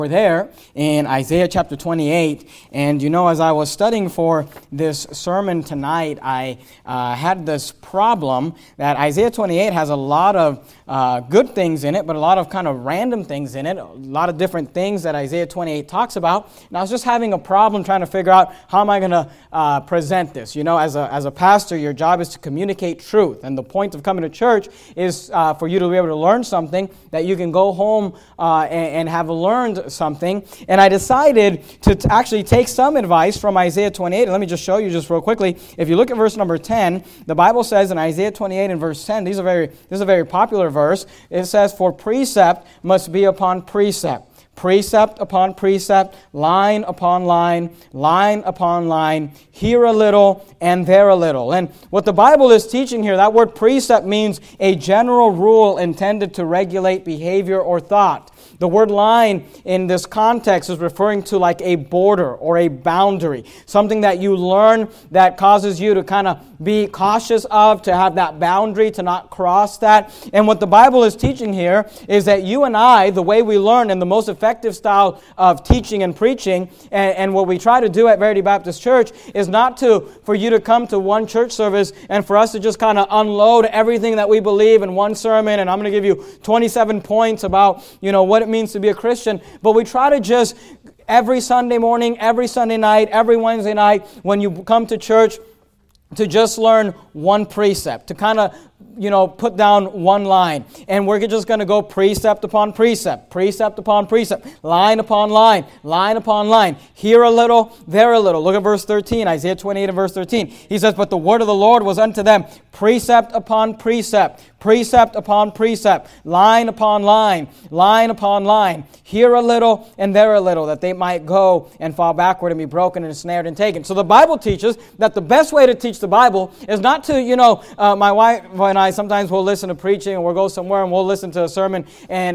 We're there in Isaiah chapter 28, and as I was studying for this sermon tonight, I had this problem that Isaiah 28 has a lot of good things in it, but a lot of kind of random things in it, a lot of different things that Isaiah 28 talks about, and I was just having a problem trying to figure out how am I going to present this. As a pastor, your job is to communicate truth, and the point of coming to church is for you to be able to learn something that you can go home and have learned something. And I decided to actually take some advice from Isaiah 28. And let me just show you just real quickly. If you look at verse number 10, the Bible says in Isaiah 28 and verse 10, this is a very popular verse. It says, "For precept must be upon precept. Precept upon precept, line upon line, line upon line, here a little and there a little." And what the Bible is teaching here, that word precept means a general rule intended to regulate behavior or thought. The word line in this context is referring to like a border or a boundary, something that you learn that causes you to kind of be cautious of, to have that boundary, to not cross that. And what the Bible is teaching here is that you and I, the way we learn in the most effective style of teaching and preaching, and what we try to do at Verity Baptist Church is not for you to come to one church service and for us to just kind of unload everything that we believe in one sermon, and I'm going to give you 27 points about, what it means to be a Christian. But we try to just every Sunday morning, every Sunday night, every Wednesday night, when you come to church, to just learn one precept, to kind of put down one line. And we're just going to go precept upon precept, precept upon precept, line upon line, line upon line, here a little, there a little. Look at verse 13, Isaiah 28 and verse 13. He says, "But the word of the Lord was unto them precept upon precept, precept upon precept, line upon line, line upon line, here a little and there a little, that they might go and fall backward and be broken and ensnared and taken." So the Bible teaches that the best way to teach the Bible is not to, my wife and I sometimes will listen to preaching, and we'll go somewhere and we'll listen to a sermon, and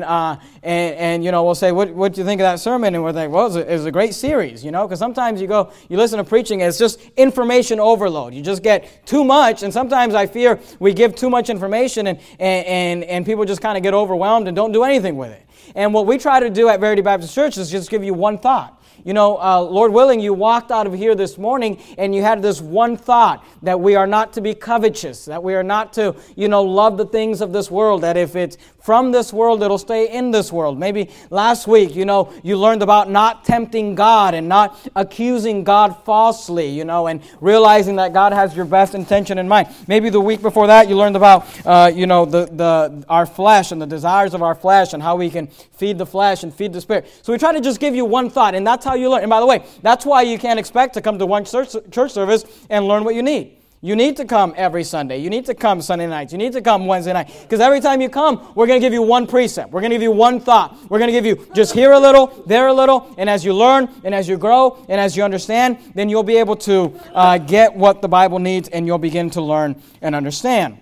we'll say, what do you think of that sermon? And we're like, well, it was a great series, because sometimes you listen to preaching, and it's just information overload. You just get too much, and sometimes I fear we give too much information, and people just kind of get overwhelmed and don't do anything with it. And what we try to do at Verity Baptist Church is just give you one thought. Lord willing, you walked out of here this morning and you had this one thought, that we are not to be covetous, that we are not to, love the things of this world, that if it's from this world, it'll stay in this world. Maybe last week, you learned about not tempting God and not accusing God falsely, and realizing that God has your best intention in mind. Maybe the week before that, you learned about, our flesh and the desires of our flesh and how we can feed the flesh and feed the spirit. So we try to just give you one thought, and that's how you learn. And by the way, that's why you can't expect to come to one church service and learn what you need. You need to come every Sunday. You need to come Sunday nights. You need to come Wednesday night. Because every time you come, we're going to give you one precept. We're going to give you one thought. We're going to give you just here a little, there a little. And as you learn, and as you grow, and as you understand, then you'll be able to get what the Bible needs, and you'll begin to learn and understand.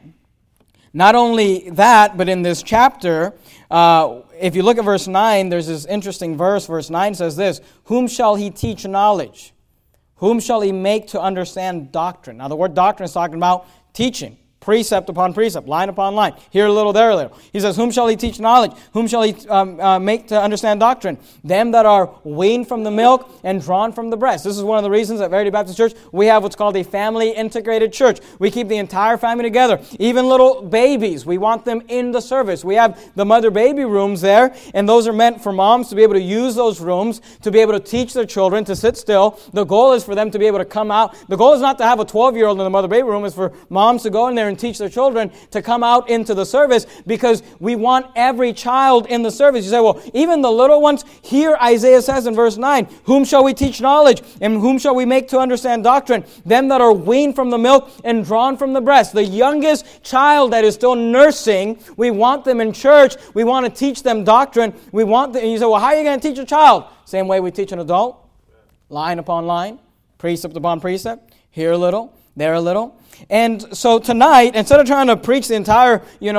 Not only that, but in this chapter, if you look at verse 9, there's this interesting verse. Verse 9 says this, "Whom shall he teach knowledge? Whom shall he make to understand doctrine?" Now the word doctrine is talking about teaching. Precept upon precept, line upon line, here a little, there a little. He says, "Whom shall he teach knowledge? Whom shall he make to understand doctrine? Them that are weaned from the milk and drawn from the breast." This is one of the reasons at Verity Baptist Church we have what's called a family integrated church. We keep the entire family together. Even little babies, we want them in the service. We have the mother-baby rooms there, and those are meant for moms to be able to use those rooms, to be able to teach their children to sit still. The goal is for them to be able to come out. The goal is not to have a 12-year-old in the mother-baby room. It's for moms to go in there and teach their children to come out into the service, because we want every child in the service. You say, well, even the little ones. Here Isaiah says in verse 9, "Whom shall we teach knowledge? And whom shall we make to understand doctrine? Them that are weaned from the milk and drawn from the breast." The youngest child that is still nursing, we want them in church. We want to teach them doctrine. We want them, and you say, well, how are you going to teach a child? Same way we teach an adult. Line upon line, precept upon precept, here a little, there a little. And so tonight, instead of trying to preach the entire,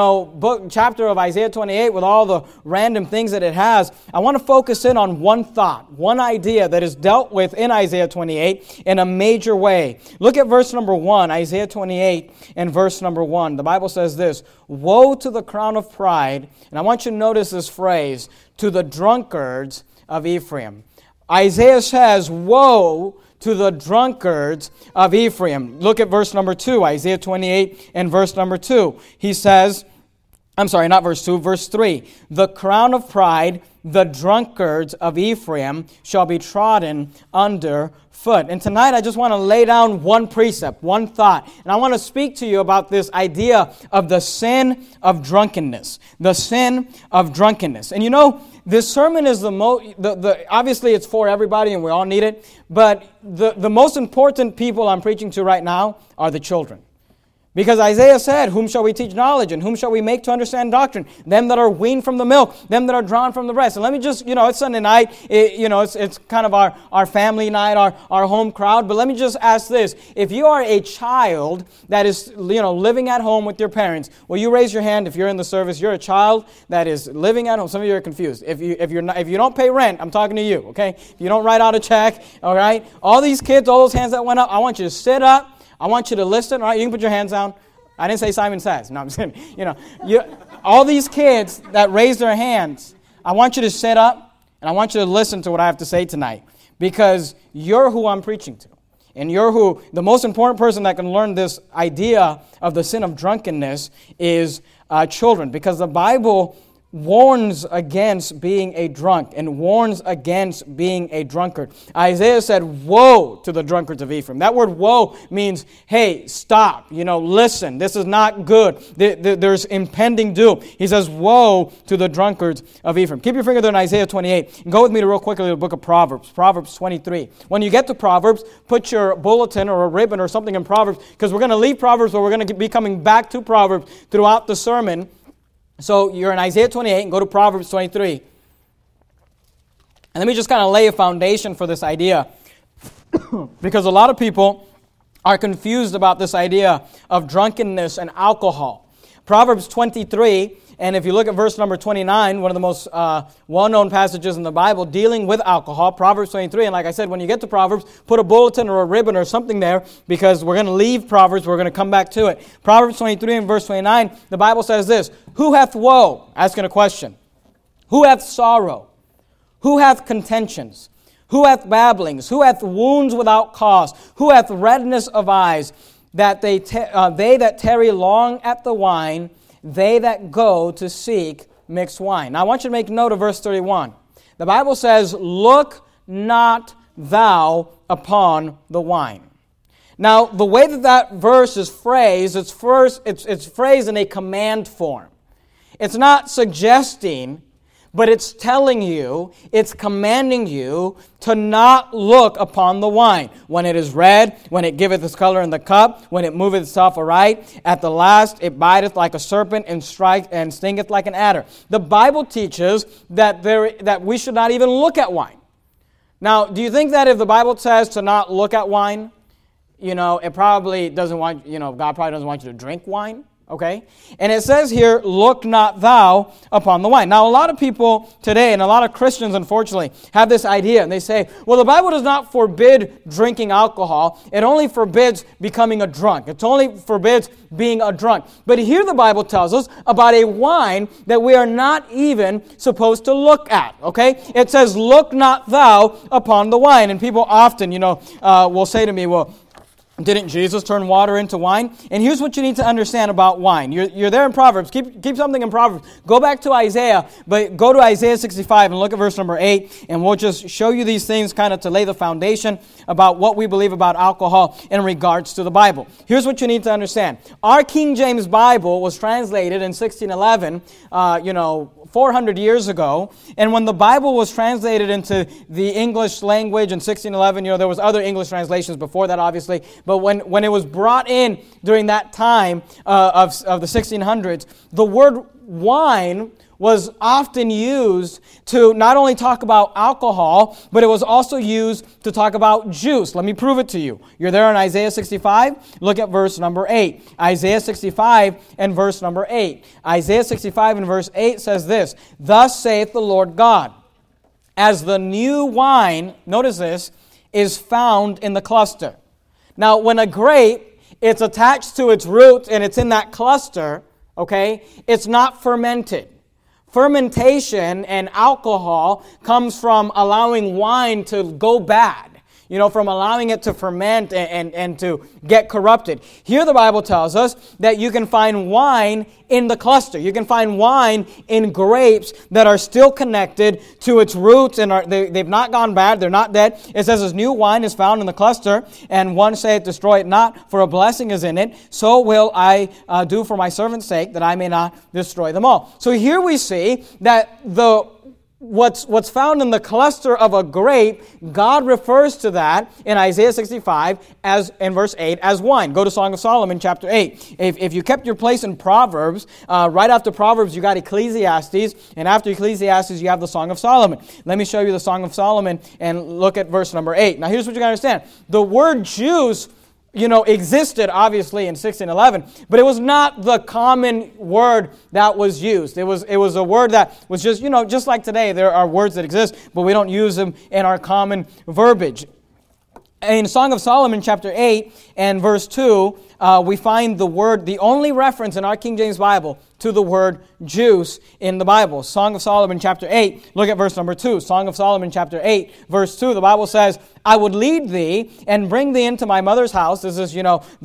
chapter of Isaiah 28 with all the random things that it has, I want to focus in on one thought, one idea that is dealt with in Isaiah 28 in a major way. Look at verse number 1, Isaiah 28 and verse number 1. The Bible says this, "Woe to the crown of pride," and I want you to notice this phrase, "to the drunkards of Ephraim. Isaiah says, woe to the drunkards of Ephraim. Look at verse number 2, Isaiah 28 and verse number 2. He says, I'm sorry, not verse 2, verse 3. The crown of pride, the drunkards of Ephraim shall be trodden under foot. And tonight I just want to lay down one precept, one thought. And I want to speak to you about this idea of the sin of drunkenness. The sin of drunkenness. And you know, this sermon is obviously it's for everybody and we all need it. But the most important people I'm preaching to right now are the children. Because Isaiah said, whom shall we teach knowledge, and whom shall we make to understand doctrine? Them that are weaned from the milk, them that are drawn from the breast. And let me just, it's Sunday night, it's kind of our family night, our home crowd. But let me just ask this. If you are a child that is, living at home with your parents, will you raise your hand if you're in the service? You're a child that is living at home. Some of you are confused. If you don't pay rent, I'm talking to you, okay? If you don't write out a check, all right? All these kids, all those hands that went up, I want you to sit up. I want you to listen. All right, you can put your hands down. I didn't say Simon Says. No, I'm just kidding. All these kids that raise their hands, I want you to sit up and I want you to listen to what I have to say tonight, because you're who I'm preaching to. And you're the most important person that can learn this idea of the sin of drunkenness is children, because the Bible warns against being a drunk and warns against being a drunkard. Isaiah said, woe to the drunkards of Ephraim. That word woe means, hey, stop, listen, this is not good. There's impending doom. He says, woe to the drunkards of Ephraim. Keep your finger there in Isaiah 28. And go with me to real quickly to the book of Proverbs, Proverbs 23. When you get to Proverbs, put your bulletin or a ribbon or something in Proverbs, because we're going to leave Proverbs, but we're going to be coming back to Proverbs throughout the sermon. So you're in Isaiah 28 and go to Proverbs 23. And let me just kind of lay a foundation for this idea. Because a lot of people are confused about this idea of drunkenness and alcohol. Proverbs 23, and if you look at verse number 29, one of the most well-known passages in the Bible dealing with alcohol, Proverbs 23. And like I said, when you get to Proverbs, put a bulletin or a ribbon or something there, because we're going to leave Proverbs, we're going to come back to it. Proverbs 23 and verse 29, the Bible says this, who hath woe? Asking a question. Who hath sorrow? Who hath contentions? Who hath babblings? Who hath wounds without cause? Who hath redness of eyes? That they that tarry long at the wine, they that go to seek mixed wine. Now I want you to make note of verse 31. The Bible says, look not thou upon the wine. Now the way that verse is phrased, it's phrased in a command form. It's not suggesting, but it's telling you, it's commanding you to not look upon the wine. When it is red, when it giveth its color in the cup, when it moveth itself aright, at the last it biteth like a serpent and stingeth like an adder. The Bible teaches that we should not even look at wine. Now, do you think that if the Bible says to not look at wine, it probably doesn't want, God probably doesn't want you to drink wine? Okay? And it says here, look not thou upon the wine. Now, a lot of people today, and a lot of Christians, unfortunately, have this idea. And they say, well, the Bible does not forbid drinking alcohol. It only forbids becoming a drunk. It only forbids being a drunk. But here the Bible tells us about a wine that we are not even supposed to look at. Okay? It says, look not thou upon the wine. And people often, will say to me, well, didn't Jesus turn water into wine? And here's what you need to understand about wine. You're there in Proverbs. Keep something in Proverbs. Go back to Isaiah, but go to Isaiah 65 and look at verse number 8, and we'll just show you these things kind of to lay the foundation about what we believe about alcohol in regards to the Bible. Here's what you need to understand. Our King James Bible was translated in 1611, 400 years ago. And when the Bible was translated into the English language in 1611, there was other English translations before that, obviously. But when it was brought in during that time of the 1600s, the word wine was often used to not only talk about alcohol, but it was also used to talk about juice. Let me prove it to you. You're there in Isaiah 65. Look at verse number 8. Isaiah 65 and verse number 8. Isaiah 65 and verse 8 says this, thus saith the Lord God, as the new wine, notice this, is found in the cluster. Now, when a grape, it's attached to its root and it's in that cluster, okay, it's not fermented. fermentation and alcohol comes from allowing wine to go bad. From allowing it to ferment and to get corrupted. Here the Bible tells us that you can find wine in the cluster. You can find wine in grapes that are still connected to its roots and they've not gone bad, they're not dead. It says, as new wine is found in the cluster, and one saith, destroy it not, for a blessing is in it, so will I do for my servant's sake, that I may not destroy them all. So here we see that what's found in the cluster of a grape, God refers to that in Isaiah 65 as in verse 8 as wine. Go to Song of Solomon chapter 8. If you kept your place in Proverbs, right after Proverbs you got Ecclesiastes, and after Ecclesiastes you have the Song of Solomon. Let me show you the Song of Solomon and look at verse number 8. Now here's what you got to understand. The word juice existed obviously in 1611, but it was not the common word that was used. It was a word that was just, just like today, there are words that exist, but we don't use them in our common verbiage. In Song of Solomon, chapter 8 and verse 2, we find the only reference in our King James Bible to the word juice in the Bible. Song of Solomon, chapter 8, look at verse number 2. Song of Solomon, chapter 8, verse 2, the Bible says, I would lead thee and bring thee into my mother's house. This is,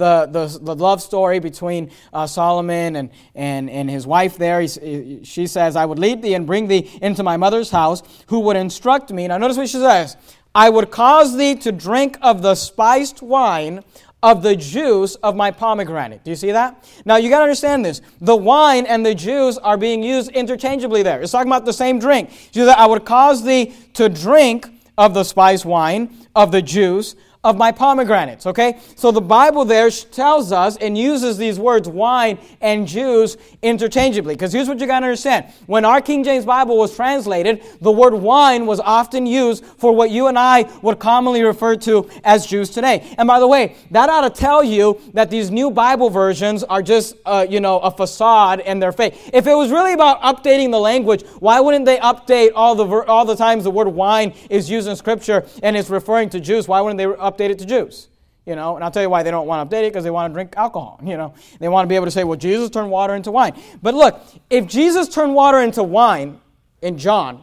the love story between Solomon and his wife there. She says, I would lead thee and bring thee into my mother's house, who would instruct me. Now notice what she says. I would cause thee to drink of the spiced wine of the juice of my pomegranate. Do you see that? Now you got to understand this. The wine and the juice are being used interchangeably there. It's talking about the same drink. She says, I would cause thee to drink of the spiced wine of the juice of my pomegranates, okay? So the Bible there tells us and uses these words wine and juice interchangeably. Because here's what you got to understand. When our King James Bible was translated, the word wine was often used for what you and I would commonly refer to as juice today. And by the way, that ought to tell you that these new Bible versions are just, a facade in their faith. If it was really about updating the language, why wouldn't they update all the times the word wine is used in Scripture and it's referring to juice? Why wouldn't they update it to juice? And I'll tell you why they don't want to update it, because they want to drink alcohol. They want to be able to say, well, Jesus turned water into wine. But look, if Jesus turned water into wine in John,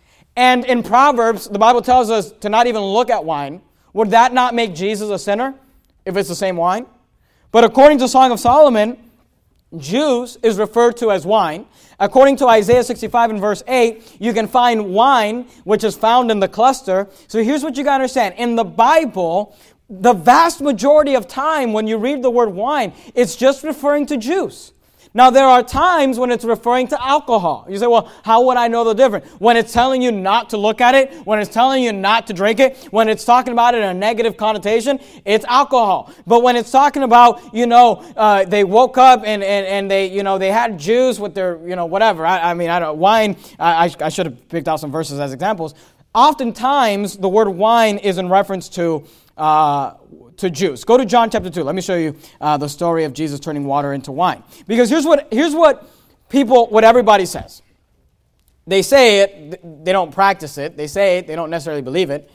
and in Proverbs, the Bible tells us to not even look at wine, would that not make Jesus a sinner if it's the same wine? But according to Song of Solomon, juice is referred to as wine. According to Isaiah 65 and verse 8, you can find wine, which is found in the cluster. So here's what you got to understand. In the Bible, the vast majority of time when you read the word wine, it's just referring to juice. Now, there are times when it's referring to alcohol. You say, well, how would I know the difference? When it's telling you not to look at it, when it's telling you not to drink it, when it's talking about it in a negative connotation, it's alcohol. But when it's talking about, they woke up and they had juice with their, whatever. Wine, I should have picked out some verses as examples. Oftentimes, the word wine is in reference to juice. Go to John chapter 2. Let me show you the story of Jesus turning water into wine. Because here's what everybody says. They say it, they don't practice it. They say it, they don't necessarily believe it.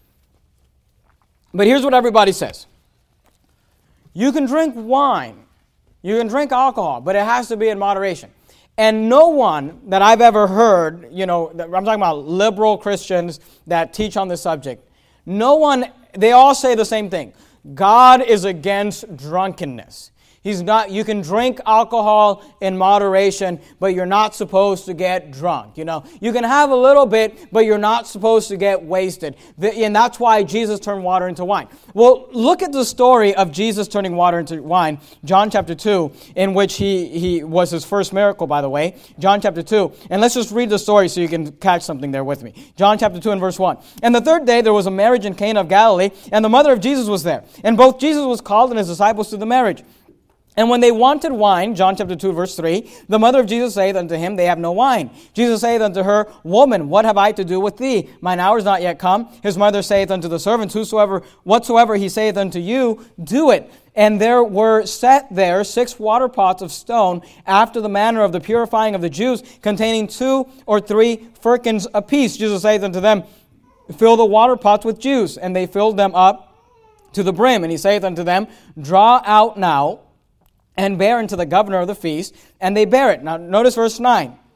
But here's what everybody says. You can drink wine. You can drink alcohol, but it has to be in moderation. And no one that I've ever heard, I'm talking about liberal Christians that teach on this subject, they all say the same thing. God is against drunkenness. You can drink alcohol in moderation, but you're not supposed to get drunk. You can have a little bit, but you're not supposed to get wasted. And that's why Jesus turned water into wine. Well, look at the story of Jesus turning water into wine, John chapter 2, in which he was his first miracle, by the way. John chapter 2. And let's just read the story so you can catch something there with me. John chapter 2 and verse 1. And the third day there was a marriage in Cana of Galilee, and the mother of Jesus was there. And both Jesus was called and his disciples to the marriage. And when they wanted wine, John chapter 2, verse 3, the mother of Jesus saith unto him, they have no wine. Jesus saith unto her, Woman, what have I to do with thee? Mine hour is not yet come. His mother saith unto the servants, Whatsoever he saith unto you, do it. And there were set there 6 water pots of stone, after the manner of the purifying of the Jews, containing 2 or 3 firkins apiece. Jesus saith unto them, Fill the water pots with juice. And they filled them up to the brim. And he saith unto them, Draw out now, and bear unto the governor of the feast, and they bear it. Now, notice verse 9.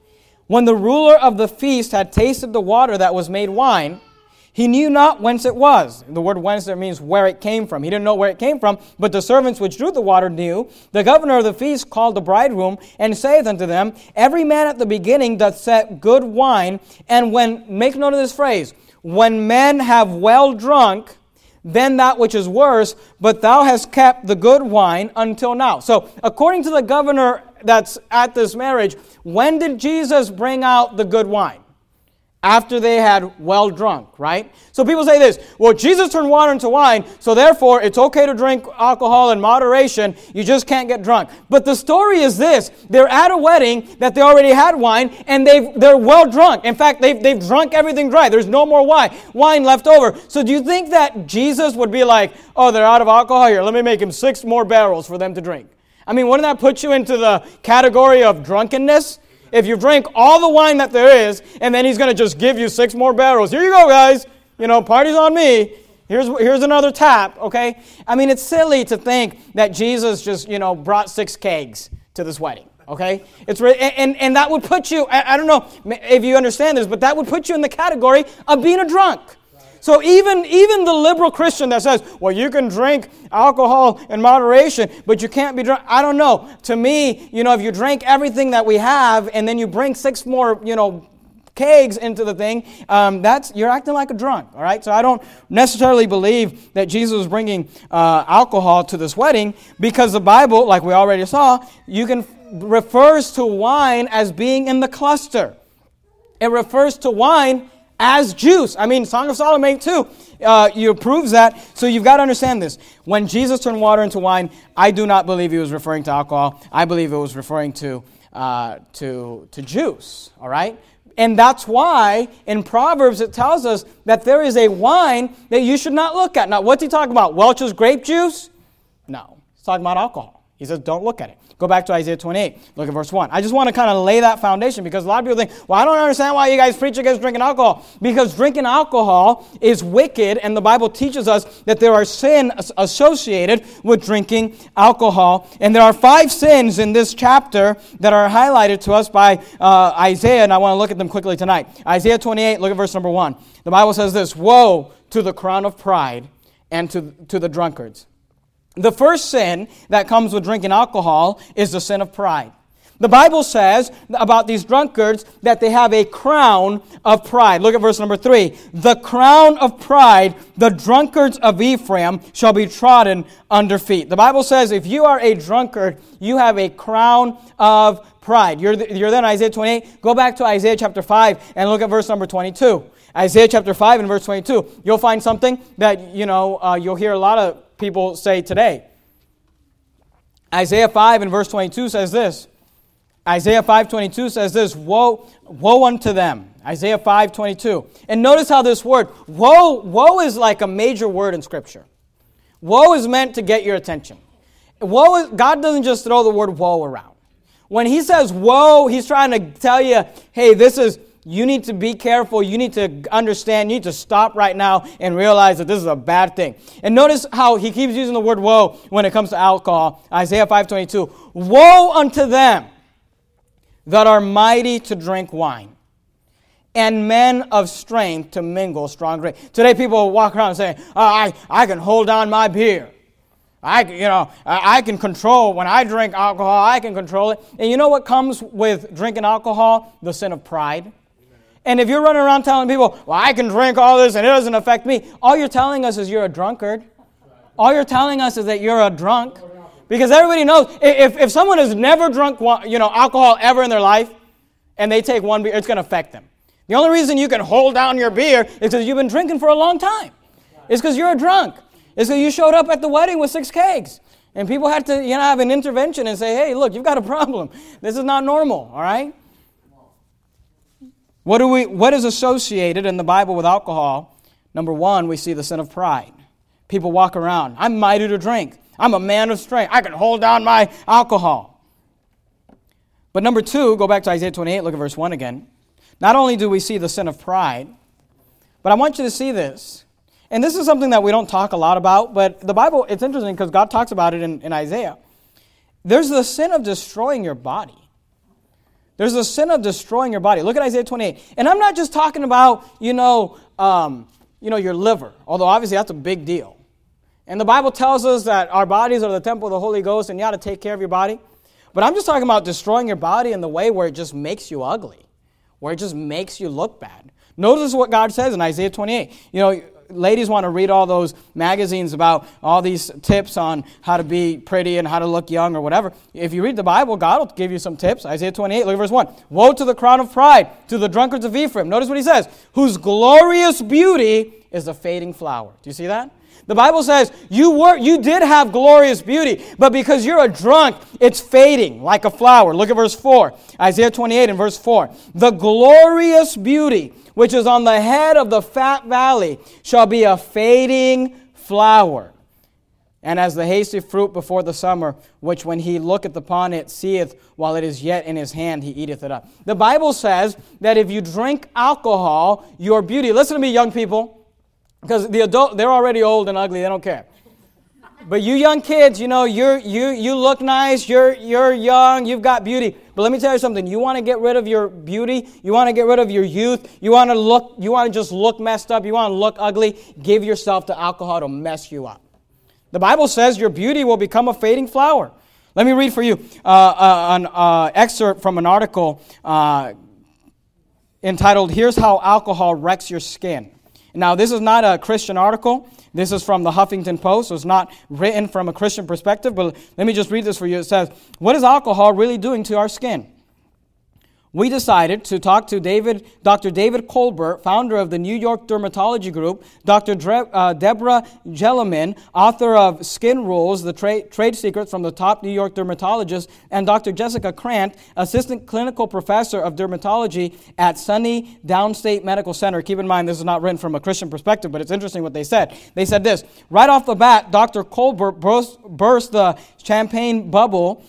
When the ruler of the feast had tasted the water that was made wine, he knew not whence it was. The word whence there means where it came from. He didn't know where it came from, but the servants which drew the water knew. The governor of the feast called the bridegroom, and saith unto them, Every man at the beginning doth set good wine, and make note of this phrase, when men have well drunk, then that which is worse, but thou hast kept the good wine until now. So, according to the governor that's at this marriage, when did Jesus bring out the good wine? After they had well drunk, right? So people say this, well, Jesus turned water into wine, so therefore it's okay to drink alcohol in moderation, you just can't get drunk. But the story is this, they're at a wedding that they already had wine, and they're well drunk. In fact, they've drunk everything dry. There's no more wine left over. So do you think that Jesus would be like, oh, they're out of alcohol here, let me make him 6 more barrels for them to drink? I mean, wouldn't that put you into the category of drunkenness? If you drink all the wine that there is, and then he's going to just give you 6 more barrels. Here you go, guys. Party's on me. Here's another tap, okay? I mean, it's silly to think that Jesus just, brought 6 kegs to this wedding, okay? And that would put you, I don't know if you understand this, but that would put you in the category of being a drunk. So even the liberal Christian that says, well, you can drink alcohol in moderation, but you can't be drunk. I don't know. To me, if you drink everything that we have and then you bring 6 more, kegs into the thing, you're acting like a drunk, all right? So I don't necessarily believe that Jesus was bringing alcohol to this wedding, because the Bible, like we already saw, refers to wine as being in the cluster. It refers to wine as juice. I mean, Song of Solomon too. You proves that. So you've got to understand this. When Jesus turned water into wine, I do not believe he was referring to alcohol. I believe it was referring to juice. All right? And that's why in Proverbs it tells us that there is a wine that you should not look at. Now, what's he talking about? Welch's grape juice? No. He's talking about alcohol. He says, don't look at it. Go back to Isaiah 28. Look at verse 1. I just want to kind of lay that foundation, because a lot of people think, well, I don't understand why you guys preach against drinking alcohol. Because drinking alcohol is wicked, and the Bible teaches us that there are sins associated with drinking alcohol. And there are 5 sins in this chapter that are highlighted to us by Isaiah, and I want to look at them quickly tonight. Isaiah 28, look at verse number 1. The Bible says this, Woe to the crown of pride and to the drunkards. The first sin that comes with drinking alcohol is the sin of pride. The Bible says about these drunkards that they have a crown of pride. Look at verse number 3. The crown of pride, the drunkards of Ephraim shall be trodden under feet. The Bible says if you are a drunkard, you have a crown of pride. You're there in Isaiah 28. Go back to Isaiah chapter 5 and look at verse number 22. Isaiah chapter 5 and verse 22. You'll find something that, you'll hear a lot of people say today. Isaiah 5 and verse 22 says this. Isaiah 5:22 says this, Woe unto them. Isaiah 5:22. And notice how this word, woe is like a major word in Scripture. Woe is meant to get your attention. God doesn't just throw the word woe around. When he says woe, he's trying to tell you, hey, you need to be careful. You need to understand. You need to stop right now and realize that this is a bad thing. And notice how he keeps using the word woe when it comes to alcohol. Isaiah 5:22. Woe unto them that are mighty to drink wine, and men of strength to mingle strong drink. Today people walk around saying, I can hold down my beer. I can control, when I drink alcohol, I can control it. And you know what comes with drinking alcohol? The sin of pride. And if you're running around telling people, well, I can drink all this and it doesn't affect me, all you're telling us is you're a drunkard. All you're telling us is that you're a drunk. Because everybody knows, if someone has never drunk alcohol ever in their life, and they take one beer, it's going to affect them. The only reason you can hold down your beer is because you've been drinking for a long time. It's because you're a drunk. It's because you showed up at the wedding with 6 kegs. And people had to have an intervention and say, hey, look, you've got a problem. This is not normal, all right? What is associated in the Bible with alcohol? Number 1, we see the sin of pride. People walk around, I'm mighty to drink. I'm a man of strength. I can hold down my alcohol. But number 2, go back to Isaiah 28, look at verse 1 again. Not only do we see the sin of pride, but I want you to see this. And this is something that we don't talk a lot about, but the Bible, it's interesting because God talks about it in Isaiah. There's the sin of destroying your body. There's a sin of destroying your body. Look at Isaiah 28. And I'm not just talking about, your liver, although obviously that's a big deal. And the Bible tells us that our bodies are the temple of the Holy Ghost and you ought to take care of your body. But I'm just talking about destroying your body in the way where it just makes you ugly, where it just makes you look bad. Notice what God says in Isaiah 28. Ladies want to read all those magazines about all these tips on how to be pretty and how to look young or whatever. If you read the Bible, God will give you some tips. Isaiah 28, look at verse 1. Woe to the crown of pride, to the drunkards of Ephraim. Notice what he says. Whose glorious beauty is a fading flower. Do you see that? The Bible says you did have glorious beauty, but because you're a drunk, it's fading like a flower. Look at verse 4. Isaiah 28 and verse 4. The glorious beauty which is on the head of the fat valley shall be a fading flower. And as the hasty fruit before the summer, which when he looketh upon it, seeth while it is yet in his hand, he eateth it up. The Bible says that if you drink alcohol, your beauty, listen to me, young people, because they're already old and ugly, they don't care. But you young kids, you look nice, you're young, you've got beauty. But let me tell you something, you want to get rid of your beauty, you want to get rid of your youth, you want to just look messed up, you want to look ugly, give yourself to alcohol to mess you up. The Bible says your beauty will become a fading flower. Let me read for you an excerpt from an article entitled, Here's How Alcohol Wrecks Your Skin. Now, this is not a Christian article. This is from the Huffington Post, so it's not written from a Christian perspective, but let me just read this for you. It says, what is alcohol really doing to our skin? We decided to talk to Dr. David Colbert, founder of the New York Dermatology Group, Dr. Deborah Gelliman, author of Skin Rules, the trade secrets from the top New York dermatologists, and Dr. Jessica Krant, assistant clinical professor of dermatology at SUNY Downstate Medical Center. Keep in mind, this is not written from a Christian perspective, but it's interesting what they said. They said this, right off the bat, Dr. Colbert burst the champagne bubble,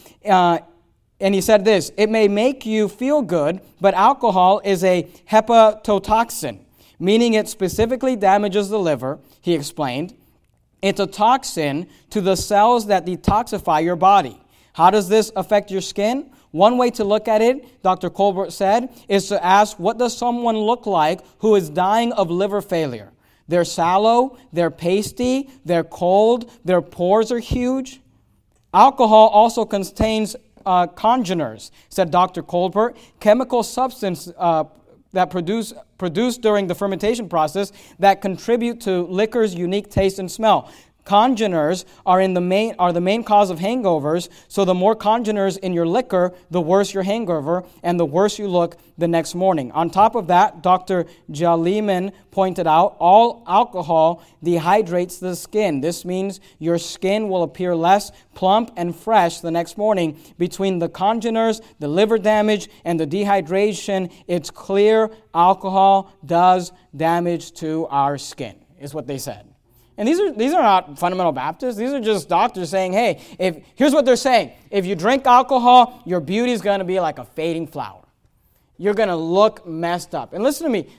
and he said this, it may make you feel good, but alcohol is a hepatotoxin, meaning it specifically damages the liver, he explained. It's a toxin to the cells that detoxify your body. How does this affect your skin? One way to look at it, Dr. Colbert said, is to ask, what does someone look like who is dying of liver failure? They're sallow, they're pasty, they're cold, their pores are huge. Alcohol also contains congeners, said Dr. Colbert, chemical substance that produced during the fermentation process that contribute to liquor's unique taste and smell. Congeners are the main cause of hangovers, so the more congeners in your liquor, the worse your hangover, and the worse you look the next morning. On top of that, Dr. Gelliman pointed out, all alcohol dehydrates the skin. This means your skin will appear less plump and fresh the next morning. Between the congeners, the liver damage, and the dehydration, it's clear alcohol does damage to our skin, is what they said. And these are not fundamental Baptists. These are just doctors saying, hey, here's what they're saying. If you drink alcohol, your beauty is going to be like a fading flower. You're going to look messed up. And listen to me.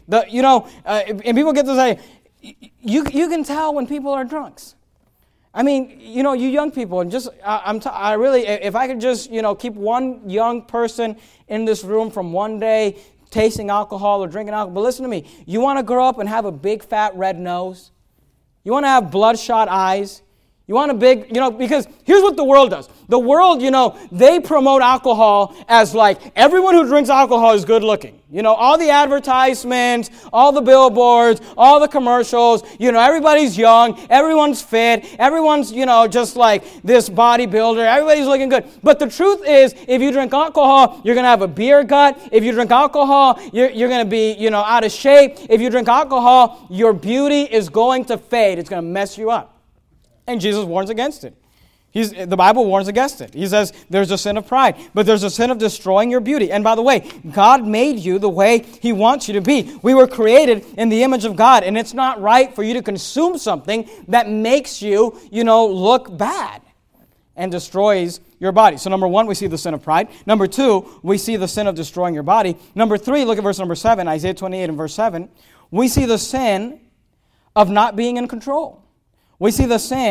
And people get to say, you can tell when people are drunks. I mean, you young people, and I really, if I could just, keep one young person in this room from one day tasting alcohol or drinking alcohol. But listen to me. You want to grow up and have a big, fat, red nose? You want to have bloodshot eyes? You want a big, because here's what the world does. The world, they promote alcohol as like everyone who drinks alcohol is good looking. All the advertisements, all the billboards, all the commercials, everybody's young, everyone's fit, everyone's, just like this bodybuilder, everybody's looking good. But the truth is, if you drink alcohol, you're going to have a beer gut. If you drink alcohol, you're going to be, out of shape. If you drink alcohol, your beauty is going to fade. It's going to mess you up. And Jesus warns against it. The Bible warns against it. He says there's a sin of pride, but there's a sin of destroying your beauty. And by the way, God made you the way He wants you to be. We were created in the image of God, and it's not right for you to consume something that makes you, look bad and destroys your body. So number one, we see the sin of pride. Number two, we see the sin of destroying your body. Number three, look at verse number 7, Isaiah 28 and verse 7. We see the sin of not being in control. We see the sin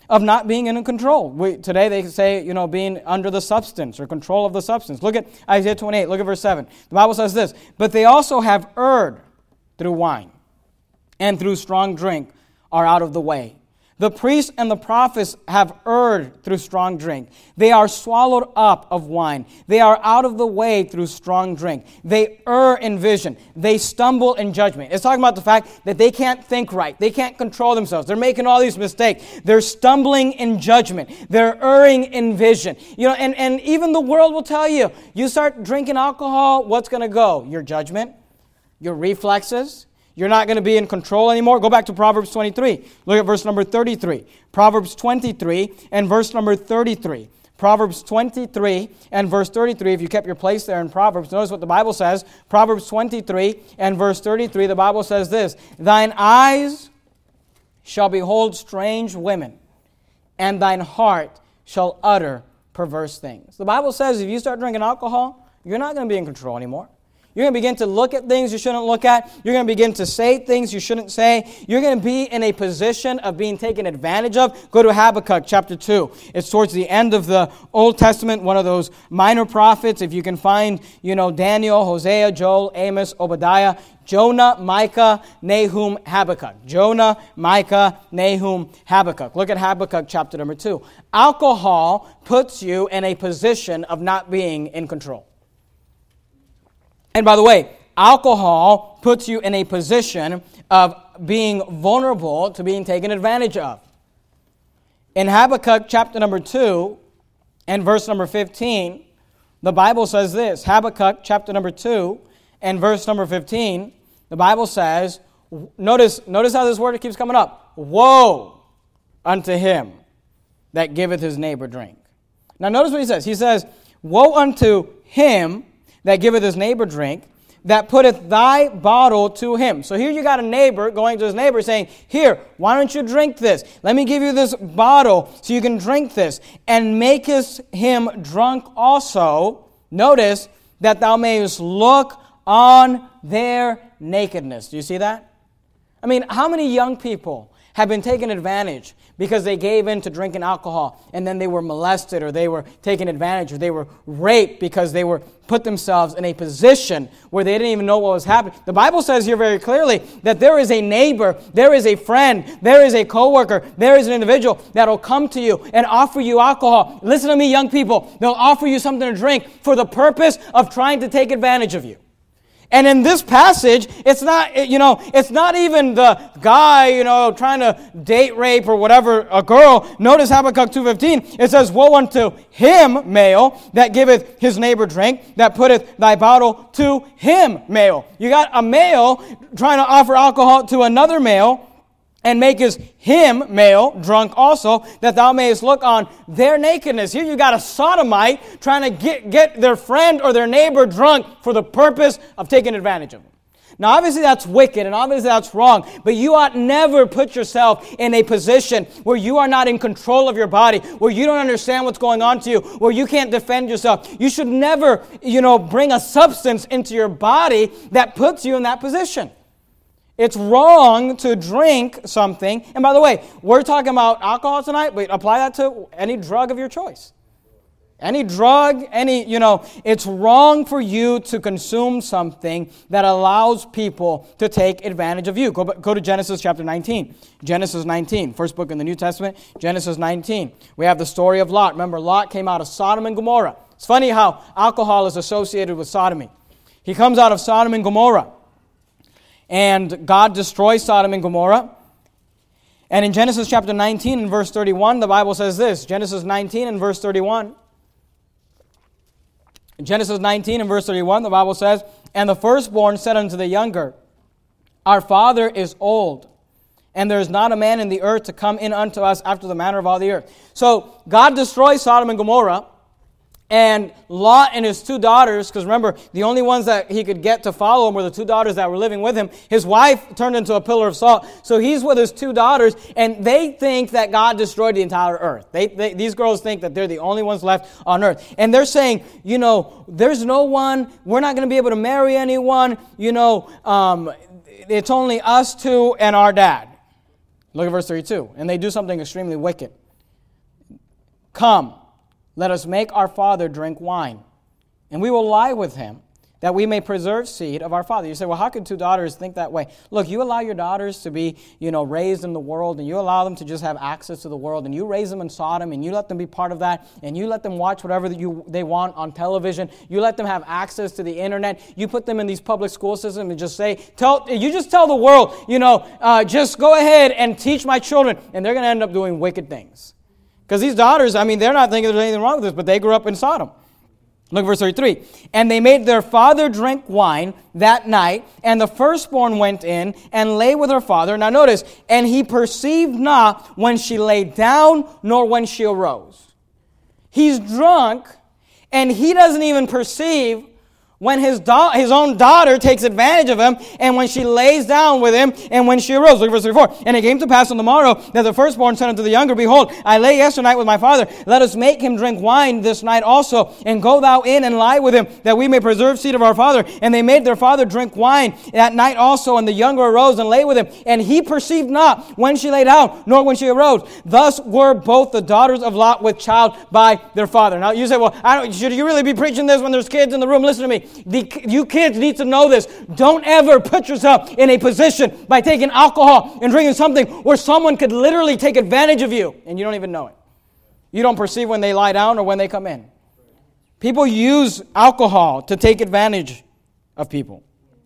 of not being in control. Today they say, being under the substance or control of the substance. Look at Isaiah 28. Look at verse 7. The Bible says this, "But they also have erred through wine, and through strong drink are out of the way. The priests and the prophets have erred through strong drink. They are swallowed up of wine. They are out of the way through strong drink. They err in vision. They stumble in judgment." It's talking about the fact that they can't think right. They can't control themselves. They're making all these mistakes. They're stumbling in judgment. They're erring in vision. And even the world will tell you, you start drinking alcohol, what's going to go? Your judgment, your reflexes. You're not going to be in control anymore. Go back to Proverbs 23. Look at verse number 33. Proverbs 23 and verse number 33. Proverbs 23 and verse 33. If you kept your place there in Proverbs, notice what the Bible says. Proverbs 23 and verse 33, the Bible says this, "Thine eyes shall behold strange women, and thine heart shall utter perverse things." The Bible says if you start drinking alcohol, you're not going to be in control anymore. You're going to begin to look at things you shouldn't look at. You're going to begin to say things you shouldn't say. You're going to be in a position of being taken advantage of. Go to Habakkuk chapter 2. It's towards the end of the Old Testament, one of those minor prophets. If you can find, Daniel, Hosea, Joel, Amos, Obadiah, Jonah, Micah, Nahum, Habakkuk. Jonah, Micah, Nahum, Habakkuk. Look at Habakkuk chapter number 2. Alcohol puts you in a position of not being in control. And by the way, alcohol puts you in a position of being vulnerable to being taken advantage of. In Habakkuk chapter number 2 and verse number 15, the Bible says this. Habakkuk chapter number 2 and verse number 15, the Bible says, notice how this word keeps coming up. "Woe unto him that giveth his neighbor drink." Now notice what he says. He says, "Woe unto him that giveth his neighbor drink, that putteth thy bottle to him." So here you got a neighbor going to his neighbor saying, "Here, why don't you drink this? Let me give you this bottle so you can drink this. And makest him drunk also." Notice, "that thou mayest look on their nakedness." Do you see that? I mean, how many young people have been taken advantage because they gave in to drinking alcohol and then they were molested or they were taken advantage or they were raped because they were put themselves in a position where they didn't even know what was happening? The Bible says here very clearly that there is a neighbor, there is a friend, there is a coworker, there is an individual that will come to you and offer you alcohol. Listen to me, young people. They'll offer you something to drink for the purpose of trying to take advantage of you. And in this passage, it's not even the guy, trying to date rape or whatever a girl. Notice Habakkuk 2:15. It says, "Woe unto him, male, that giveth his neighbor drink, that putteth thy bottle to him, male." You got a male trying to offer alcohol to another male, "and makest him," male, "drunk also, that thou mayest look on their nakedness." Here you got a sodomite trying to get their friend or their neighbor drunk for the purpose of taking advantage of them. Now, obviously that's wicked and obviously that's wrong, but you ought never put yourself in a position where you are not in control of your body, where you don't understand what's going on to you, where you can't defend yourself. You should never, bring a substance into your body that puts you in that position. It's wrong to drink something. And by the way, we're talking about alcohol tonight, but apply that to any drug of your choice. Any drug, it's wrong for you to consume something that allows people to take advantage of you. Go to Genesis chapter 19. Genesis 19, first book in the New Testament, Genesis 19. We have the story of Lot. Remember, Lot came out of Sodom and Gomorrah. It's funny how alcohol is associated with sodomy. He comes out of Sodom and Gomorrah. And God destroys Sodom and Gomorrah. And in Genesis chapter 19 and verse 31, the Bible says this. Genesis 19 and verse 31. In Genesis 19 and verse 31, the Bible says, "And the firstborn said unto the younger, Our father is old, and there is not a man in the earth to come in unto us after the manner of all the earth." So God destroys Sodom and Gomorrah. And Lot and his two daughters, because remember, the only ones that he could get to follow him were the two daughters that were living with him. His wife turned into a pillar of salt. So he's with his two daughters, and they think that God destroyed the entire earth. These girls think that they're the only ones left on earth. And they're saying, there's no one, we're not going to be able to marry anyone, it's only us two and our dad. Look at verse 32. And they do something extremely wicked. Come, let us make our father drink wine, and we will lie with him, that we may preserve seed of our father. You say, well, how could two daughters think that way? Look, you allow your daughters to be, raised in the world, and you allow them to just have access to the world, and you raise them in Sodom, and you let them be part of that, and you let them watch whatever they want on television. You let them have access to the internet. You put them in these public school systems and just say, tell the world, just go ahead and teach my children, and they're going to end up doing wicked things. Because these daughters, they're not thinking there's anything wrong with this, but they grew up in Sodom. Look at verse 33. And they made their father drink wine that night, and the firstborn went in and lay with her father. Now notice, and he perceived not when she lay down, nor when she arose. He's drunk, and he doesn't even perceive when his own daughter takes advantage of him, and when she lays down with him, and when she arose. Look at verse 34. And it came to pass on the morrow that the firstborn said unto the younger, Behold, I lay yesternight with my father. Let us make him drink wine this night also, and go thou in and lie with him, that we may preserve seed of our father. And they made their father drink wine that night also, and the younger arose and lay with him. And he perceived not when she lay down, nor when she arose. Thus were both the daughters of Lot with child by their father. Now you say, well, should you really be preaching this when there's kids in the room? Listen to me. You kids need to know this. Don't ever put yourself in a position by taking alcohol and drinking something where someone could literally take advantage of you and you don't even know it. You don't perceive when they lie down or when they come in. People use alcohol to take advantage of people.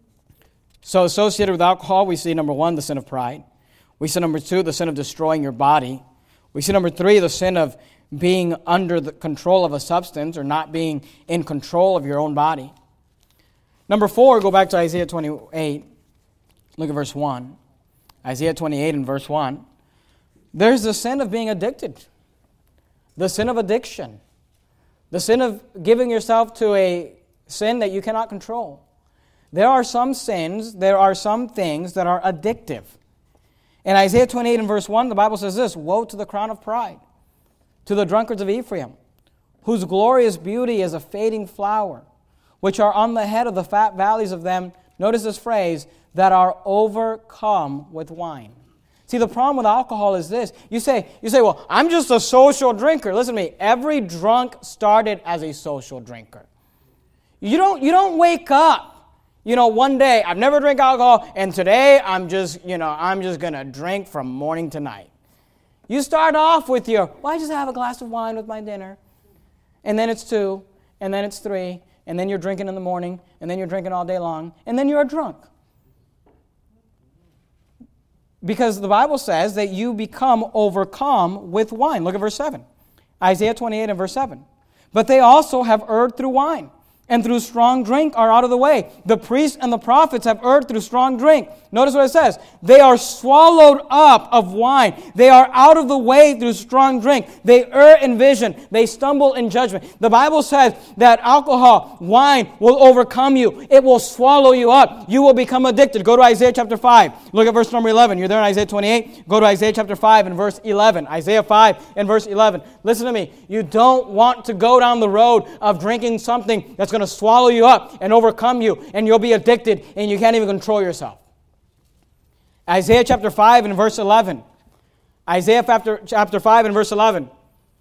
So associated with alcohol, we see number 1, the sin of pride. We see number 2, the sin of destroying your body. We see number 3, the sin of being under the control of a substance or not being in control of your own body. Number 4, go back to Isaiah 28. Look at verse 1. Isaiah 28 and verse 1. There's the sin of being addicted. The sin of addiction. The sin of giving yourself to a sin that you cannot control. There are some sins, there are some things that are addictive. In Isaiah 28 and verse 1, the Bible says this, Woe to the crown of pride, to the drunkards of Ephraim, whose glorious beauty is a fading flower, which are on the head of the fat valleys of them, notice this phrase, that are overcome with wine. See, the problem with alcohol is this. You say, well, I'm just a social drinker. Listen to me. Every drunk started as a social drinker. You don't wake up, one day, I've never drank alcohol, and today I'm just going to drink from morning to night. You start off with I just have a glass of wine with my dinner. And then it's 2, and then it's 3, and then you're drinking in the morning, and then you're drinking all day long, and then you're a drunk. Because the Bible says that you become overcome with wine. Look at verse 7. Isaiah 28 and verse 7. But they also have erred through wine, and through strong drink are out of the way. The priests and the prophets have erred through strong drink. Notice what it says. They are swallowed up of wine. They are out of the way through strong drink. They err in vision. They stumble in judgment. The Bible says that alcohol, wine, will overcome you. It will swallow you up. You will become addicted. Go to Isaiah chapter 5. Look at verse number 11. You're there in Isaiah 28. Go to Isaiah chapter 5 and verse 11. Isaiah 5 and verse 11. Listen to me. You don't want to go down the road of drinking something that's going to swallow you up and overcome you, and you'll be addicted, and you can't even control yourself. Isaiah chapter 5 and verse 11. Isaiah chapter 5 and verse 11.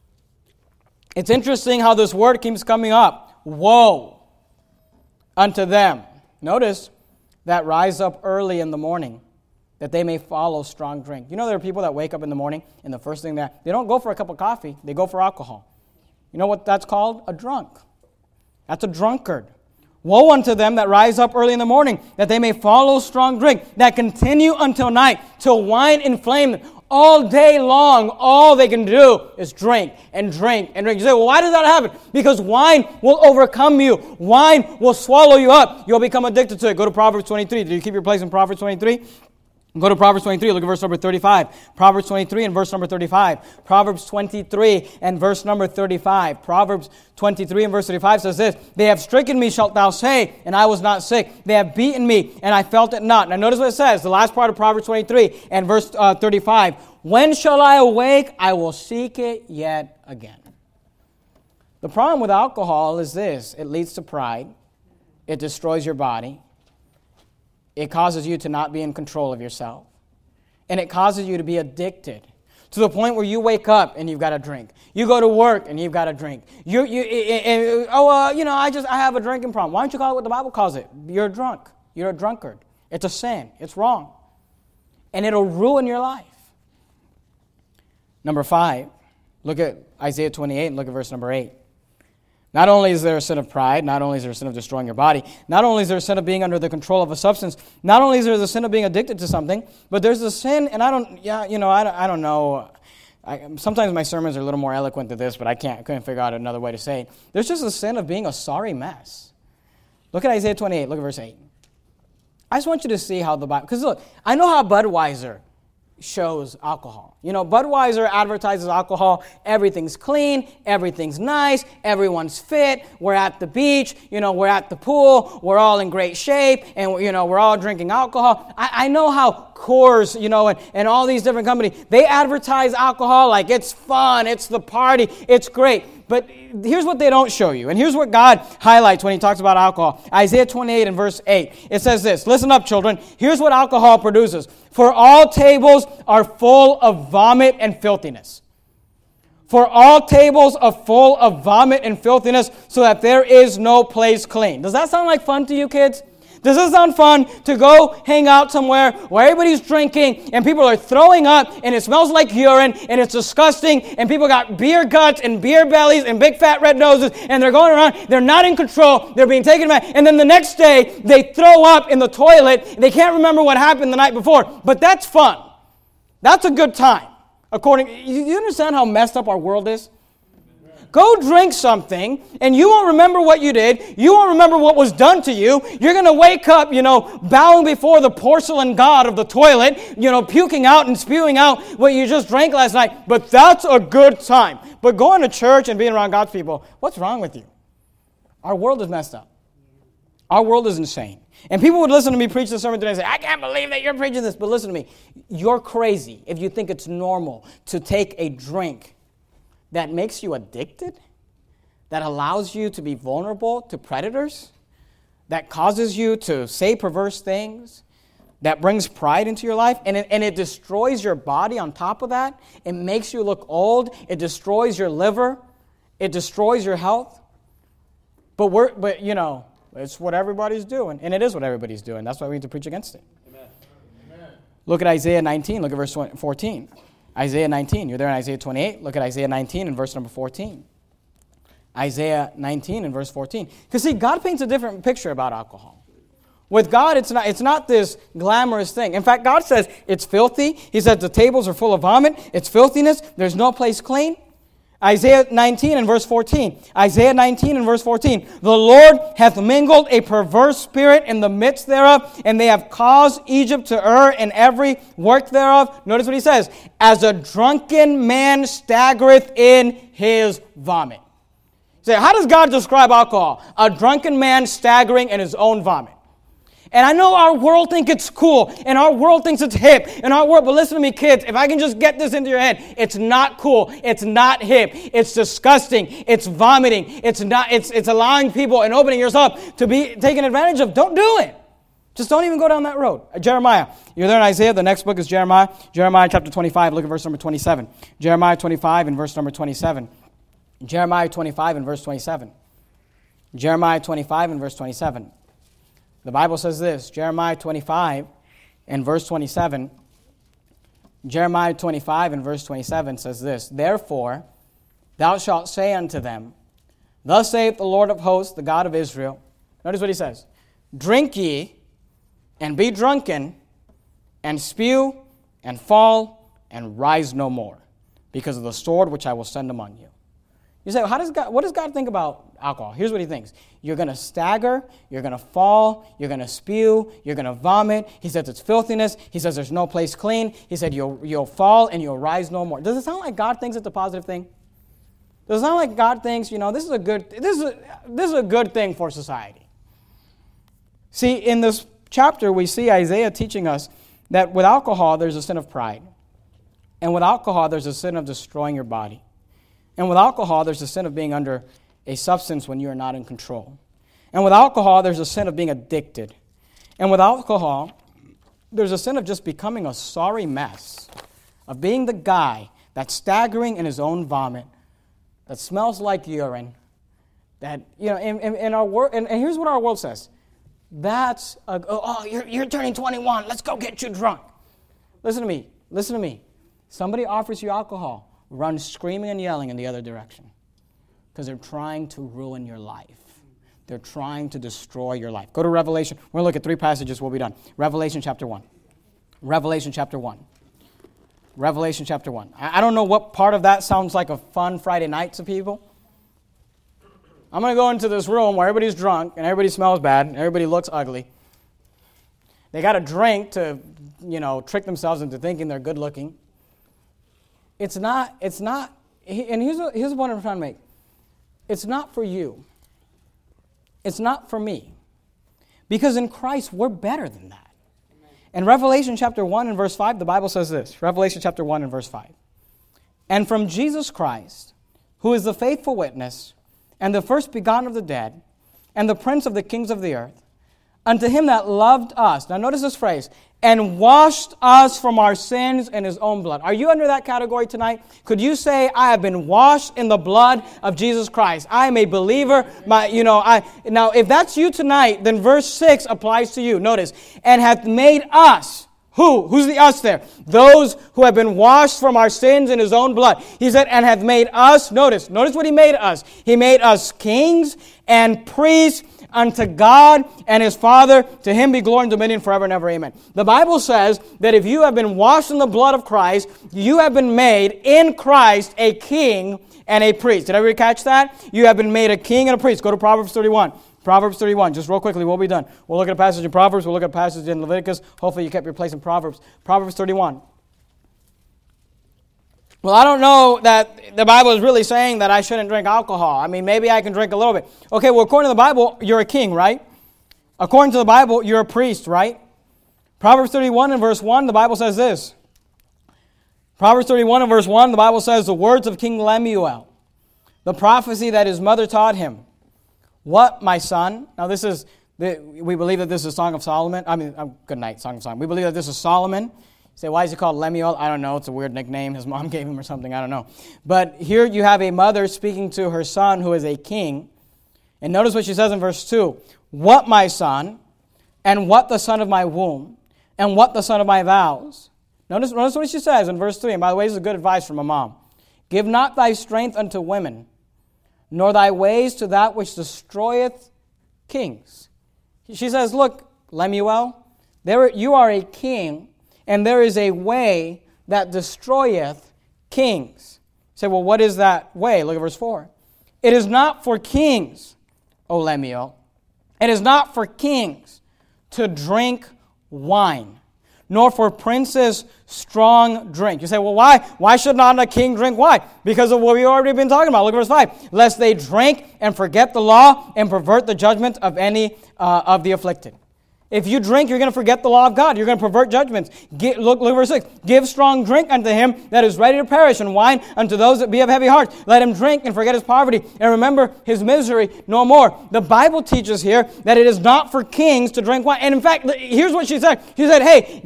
It's interesting how this word keeps coming up. Woe unto them. Notice that rise up early in the morning, that they may follow strong drink. There are people that wake up in the morning, and the first thing they don't go for a cup of coffee, they go for alcohol. You know what that's called? A drunk. That's a drunkard. Woe unto them that rise up early in the morning, that they may follow strong drink, that continue until night, till wine inflame them. All day long, all they can do is drink and drink and drink. You say, well, why does that happen? Because wine will overcome you. Wine will swallow you up. You'll become addicted to it. Go to Proverbs 23. Did you keep your place in Proverbs 23? Go to Proverbs 23, look at verse number 35. Proverbs 23 and verse number 35. Proverbs 23 and verse number 35. Proverbs 23 and verse 35 says this, They have stricken me, shalt thou say, and I was not sick. They have beaten me, and I felt it not. Now notice what it says, the last part of Proverbs 23 and verse 35. When shall I awake? I will seek it yet again. The problem with alcohol is this. It leads to pride. It destroys your body. It causes you to not be in control of yourself. And it causes you to be addicted. To the point where you wake up and you've got a drink. You go to work and you've got a drink. I have a drinking problem. Why don't you call it what the Bible calls it? You're drunk. You're a drunkard. It's a sin. It's wrong. And it'll ruin your life. Number 5, look at Isaiah 28 and look at verse number 8. Not only is there a sin of pride, not only is there a sin of destroying your body, not only is there a sin of being under the control of a substance, not only is there the sin of being addicted to something, but there's a sin, and I don't know. Sometimes my sermons are a little more eloquent than this, but I couldn't figure out another way to say it. There's just a sin of being a sorry mess. Look at Isaiah 28, look at verse 8. I just want you to see how the Bible, because look, I know how Budweiser shows alcohol. Budweiser advertises alcohol. Everything's clean. Everything's nice. Everyone's fit. We're at the beach. We're at the pool. We're all in great shape. And, we're all drinking alcohol. I know how Coors, and all these different companies, they advertise alcohol like it's fun. It's the party. It's great. But here's what they don't show you. And here's what God highlights when he talks about alcohol. Isaiah 28 and verse 8. It says this. Listen up, children. Here's what alcohol produces. For all tables are full of vomit and filthiness. For all tables are full of vomit and filthiness, so that there is no place clean. Does that sound like fun to you, kids? Does it sound fun to go hang out somewhere where everybody's drinking and people are throwing up and it smells like urine and it's disgusting and people got beer guts and beer bellies and big fat red noses and they're going around, they're not in control, they're being taken back, and then the next day they throw up in the toilet, they can't remember what happened the night before, but that's fun. That's a good time. You understand how messed up our world is? Go drink something, and you won't remember what you did. You won't remember what was done to you. You're going to wake up, bowing before the porcelain god of the toilet, puking out and spewing out what you just drank last night. But that's a good time. But going to church and being around God's people, what's wrong with you? Our world is messed up. Our world is insane. And people would listen to me preach the sermon today and say, I can't believe that you're preaching this. But listen to me. You're crazy if you think it's normal to take a drink that makes you addicted, that allows you to be vulnerable to predators, that causes you to say perverse things, that brings pride into your life, and it destroys your body on top of that. It makes you look old. It destroys your liver. It destroys your health. But it's what everybody's doing, and it is what everybody's doing. That's why we need to preach against it. Amen. Look at Isaiah 19. Look at verse 14. Isaiah 19. You're there in Isaiah 28. Look at Isaiah 19 and verse number 14. Isaiah 19 and verse 14. Because see, God paints a different picture about alcohol. With God, it's not this glamorous thing. In fact, God says it's filthy. He says the tables are full of vomit. It's filthiness. There's no place clean. Isaiah 19 and verse 14. Isaiah 19 and verse 14. The Lord hath mingled a perverse spirit in the midst thereof, and they have caused Egypt to err in every work thereof. Notice what he says. As a drunken man staggereth in his vomit. Say, how does God describe alcohol? A drunken man staggering in his own vomit. And I know our world thinks it's cool, and our world thinks it's hip, but listen to me, kids, if I can just get this into your head, it's not cool, it's not hip, it's disgusting, it's vomiting, it's allowing people and opening yourself to be taken advantage of. Don't do it. Just don't even go down that road. Jeremiah, you're there in Isaiah, the next book is Jeremiah. Jeremiah chapter 25, look at verse number 27. Jeremiah 25 and verse number 27. Jeremiah 25 and verse 27. Jeremiah 25 and verse 27. The Bible says this, Jeremiah 25 and verse 27. Jeremiah 25 and verse 27 says this, Therefore thou shalt say unto them, Thus saith the Lord of hosts, the God of Israel. Notice what he says. Drink ye, and be drunken, and spew, and fall, and rise no more, because of the sword which I will send among you. You say, what does God think about alcohol? Here's what he thinks. You're going to stagger, you're going to fall, you're going to spew, you're going to vomit. He says it's filthiness. He says there's no place clean. He said you'll fall and you'll rise no more. Does it sound like God thinks it's a positive thing? Does it sound like God thinks, this is a good thing for society? See, in this chapter, we see Isaiah teaching us that with alcohol, there's a sin of pride. And with alcohol, there's a sin of destroying your body. And with alcohol, there's a sin of being under a substance when you are not in control. And with alcohol, there's a sin of being addicted. And with alcohol, there's a sin of just becoming a sorry mess, of being the guy that's staggering in his own vomit, that smells like urine, that, in our world, and here's what our world says. You're turning 21, let's go get you drunk. Listen to me. Somebody offers you alcohol, run screaming and yelling in the other direction, because they're trying to ruin your life. They're trying to destroy your life. Go to Revelation. We're going to look at 3 passages. We'll be done. Revelation chapter 1. Revelation chapter 1. Revelation chapter 1. I don't know what part of that sounds like a fun Friday night to people. I'm going to go into this room where everybody's drunk and everybody smells bad and everybody looks ugly. They got a drink to, trick themselves into thinking they're good looking. It's not, and here's what I'm trying to make. It's not for you. It's not for me. Because in Christ, we're better than that. In Revelation chapter 1 and verse 5, the Bible says this. Revelation chapter 1 and verse 5. And from Jesus Christ, who is the faithful witness, and the first begotten of the dead, and the prince of the kings of the earth, unto him that loved us. Now notice this phrase. And washed us from our sins in his own blood. Are you under that category tonight? Could you say, I have been washed in the blood of Jesus Christ. I am a believer. Now, if that's you tonight, then verse 6 applies to you. Notice, and hath made us. Who? Who's the us there? Those who have been washed from our sins in his own blood. He said, and hath made us. Notice what he made us. He made us kings and priests unto God and his Father. To him be glory and dominion forever and ever. Amen. The Bible says that if you have been washed in the blood of Christ, you have been made in Christ a king and a priest. Did everybody catch that? You have been made a king and a priest. Go to Proverbs 31. Proverbs 31. Just real quickly, we'll be done. We'll look at a passage in Proverbs. We'll look at a passage in Leviticus. Hopefully you kept your place in Proverbs. Proverbs 31. Well, I don't know that the Bible is really saying that I shouldn't drink alcohol. I mean, maybe I can drink a little bit. Okay, well, according to the Bible, you're a king, right? According to the Bible, you're a priest, right? Proverbs 31 and verse 1, the Bible says this. Proverbs 31 and verse 1, the Bible says, the words of King Lemuel, the prophecy that his mother taught him. What, my son? Now, we believe that this is Song of Solomon. Good night, Song of Solomon. We believe that this is Solomon. Say, why is he called Lemuel? I don't know. It's a weird nickname his mom gave him or something. I don't know. But here you have a mother speaking to her son who is a king. And notice what she says in verse 2. What, my son, and what the son of my womb, and what the son of my vows. Notice what she says in verse 3. And by the way, this is good advice from a mom. Give not thy strength unto women, nor thy ways to that which destroyeth kings. She says, look, Lemuel, you are a king, and there is a way that destroyeth kings. You say, well, what is that way? Look at verse 4. It is not for kings, O Lemuel. It is not for kings to drink wine, nor for princes strong drink. You say, well, why? Why should not a king drink wine? Because of what we've already been talking about. Look at verse 5. Lest they drink and forget the law and pervert the judgment of any of the afflicted. If you drink, you're going to forget the law of God. You're going to pervert judgments. Look at verse 6. Give strong drink unto him that is ready to perish, and wine unto those that be of heavy heart. Let him drink and forget his poverty, and remember his misery no more. The Bible teaches here that it is not for kings to drink wine. And in fact, here's what she said. She said, hey,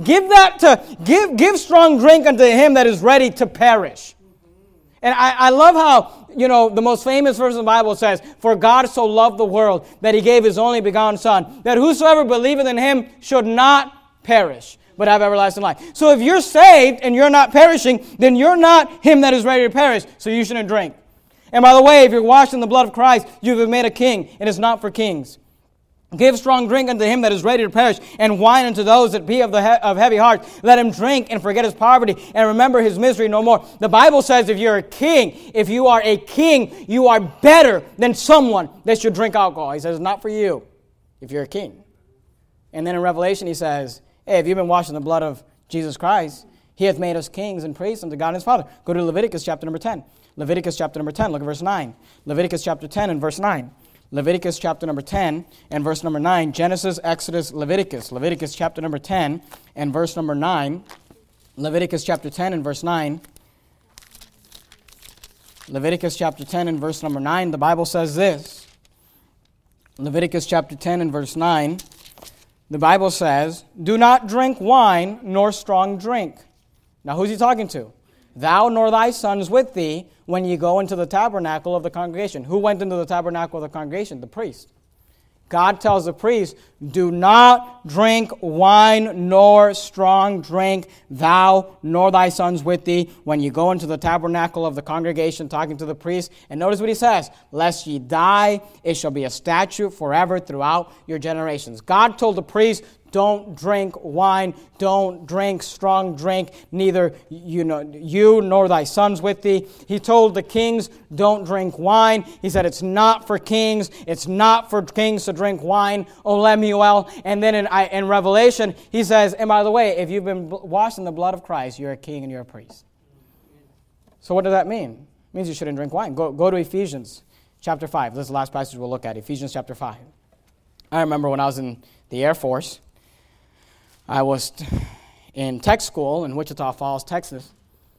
give strong drink unto him that is ready to perish. And I love how, the most famous verse in the Bible says, for God so loved the world that he gave his only begotten Son, that whosoever believeth in him should not perish, but have everlasting life. So if you're saved and you're not perishing, then you're not him that is ready to perish, so you shouldn't drink. And by the way, if you're washed in the blood of Christ, you've been made a king, and it's not for kings. Give strong drink unto him that is ready to perish, and wine unto those that be of heavy heart. Let him drink and forget his poverty, and remember his misery no more. The Bible says if you're a king, if you are a king, you are better than someone that should drink alcohol. He says, not for you, if you're a king. And then in Revelation he says, hey, if you've been washed in the blood of Jesus Christ, he hath made us kings and priests unto God and his Father. Go to Leviticus chapter number 10. Leviticus chapter number 10, look at verse 9. Leviticus chapter 10 and verse 9. Leviticus chapter number 10 and verse number 9. Genesis, Exodus, Leviticus. Leviticus chapter number 10 and verse number 9. Leviticus chapter 10 and verse 9. Leviticus chapter 10 and verse number 9. The Bible says this. Leviticus chapter 10 and verse 9. The Bible says, do not drink wine nor strong drink. Now who's he talking to? thou nor thy sons with thee, when ye go into the tabernacle of the congregation. Who went into the tabernacle of the congregation? The priest. God tells the priest, do not drink wine nor strong drink, thou nor thy sons with thee, when you go into the tabernacle of the congregation, talking to the priest. And notice what he says, lest ye die, it shall be a statute forever throughout your generations. God told the priest, don't drink wine, don't drink strong drink, neither you nor thy sons with thee. He told the kings, don't drink wine. He said it's not for kings. It's not for kings to drink wine, O Lemuel. And then in Revelation, he says, and by the way, if you've been washed in the blood of Christ, you're a king and you're a priest. So what does that mean? It means you shouldn't drink wine. Go to Ephesians chapter 5. This is the last passage we'll look at, Ephesians chapter 5. I remember when I was in the Air Force, I was in tech school in Wichita Falls, Texas.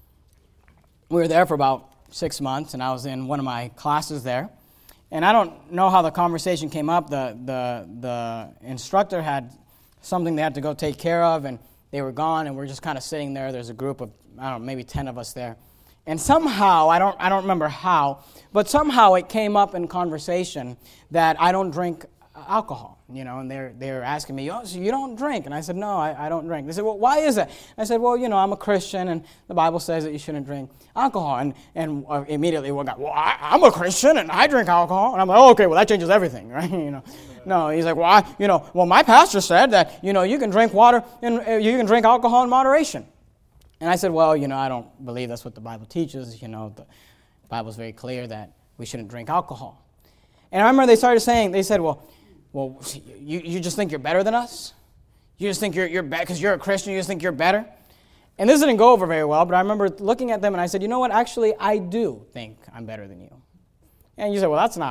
We were there for about 6 months, and I was in one of my classes there. And I don't know how the conversation came up. The instructor had something they had to go take care of, and they were gone, and we're just kind of sitting there. There's a group of, I don't know, maybe 10 of us there. And somehow, I don't remember how, but somehow it came up in conversation that I don't drink alcohol, and they're asking me, oh, so you don't drink? And I said, no, I don't drink. They said, well, why is that? I said, well, I'm a Christian, and the Bible says that you shouldn't drink alcohol. And immediately one guy, well, I'm a Christian, and I drink alcohol. And I'm like, oh, okay, well, that changes everything, right? No, he's like, well, well, my pastor said that, you can drink water, and you can drink alcohol in moderation. And I said, well, I don't believe that's what the Bible teaches. The Bible's very clear that we shouldn't drink alcohol. And I remember they said, well, you just think you're better than us? You just think you're better because you're a Christian, you just think you're better? And this didn't go over very well, but I remember looking at them and I said, you know what, actually, I do think I'm better than you. And you said, well, that's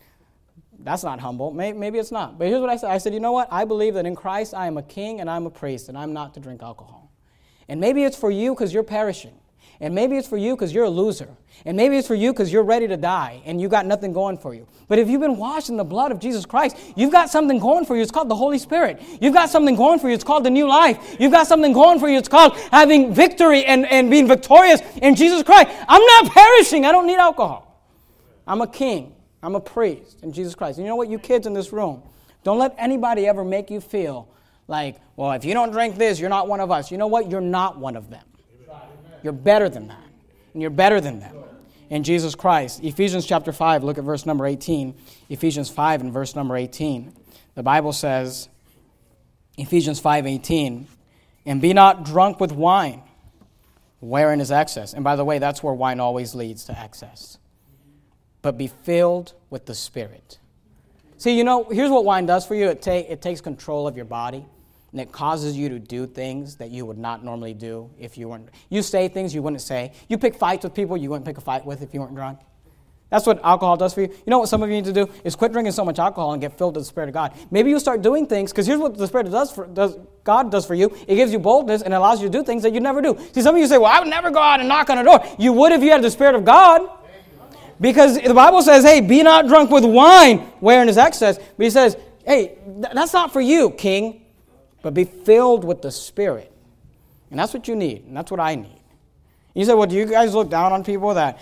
not humble. Maybe it's not. But here's what I said. I said, you know what, I believe that in Christ I am a king and I'm a priest, and I'm not to drink alcohol. And maybe it's for you because you're perishing. And maybe it's for you because you're a loser. And maybe it's for you because you're ready to die and you got nothing going for you. But if you've been washed in the blood of Jesus Christ, you've got something going for you. It's called the Holy Spirit. You've got something going for you. It's called the new life. You've got something going for you. It's called having victory and being victorious in Jesus Christ. I'm not perishing. I don't need alcohol. I'm a king. I'm a priest in Jesus Christ. And you know what, you kids in this room, don't let anybody ever make you feel like, well, if you don't drink this, you're not one of us. You know what? You're not one of them. You're better than that. And you're better than them in Jesus Christ. Ephesians chapter 5, look at verse number 18. Ephesians 5 and verse number 18. The Bible says, Ephesians 5:18, and be not drunk with wine, wherein is excess. And by the way, that's where wine always leads to excess. But be filled with the Spirit. See, here's what wine does for you. It takes control of your body. And it causes you to do things that you would not normally do if you weren't. You say things you wouldn't say. You pick fights with people you wouldn't pick a fight with if you weren't drunk. That's what alcohol does for you. You know what some of you need to do is quit drinking so much alcohol and get filled with the Spirit of God. Maybe you'll start doing things, because here's what the Spirit God does for you. It gives you boldness and allows you to do things that you'd never do. See, some of you say, well, I would never go out and knock on a door. You would if you had the Spirit of God. Because the Bible says, hey, be not drunk with wine, wherein is excess. But he says, hey, that's not for you, king. But be filled with the Spirit. And that's what you need. And that's what I need. You say, well, do you guys look down on people that,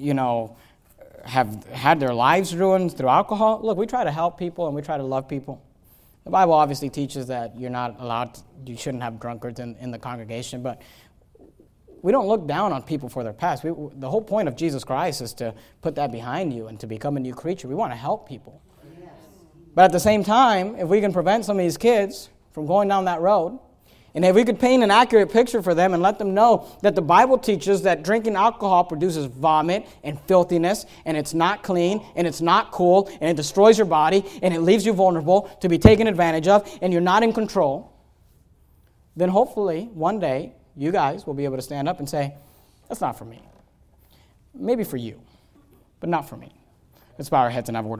have had their lives ruined through alcohol? Look, we try to help people and we try to love people. The Bible obviously teaches that you shouldn't have drunkards in the congregation. But we don't look down on people for their past. The whole point of Jesus Christ is to put that behind you and to become a new creature. We want to help people. Yes. But at the same time, if we can prevent some of these kids from going down that road, and if we could paint an accurate picture for them and let them know that the Bible teaches that drinking alcohol produces vomit and filthiness, and it's not clean, and it's not cool, and it destroys your body, and it leaves you vulnerable to be taken advantage of, and you're not in control, then hopefully one day you guys will be able to stand up and say, that's not for me. Maybe for you, but not for me. Let's bow our heads and have a word of prayer.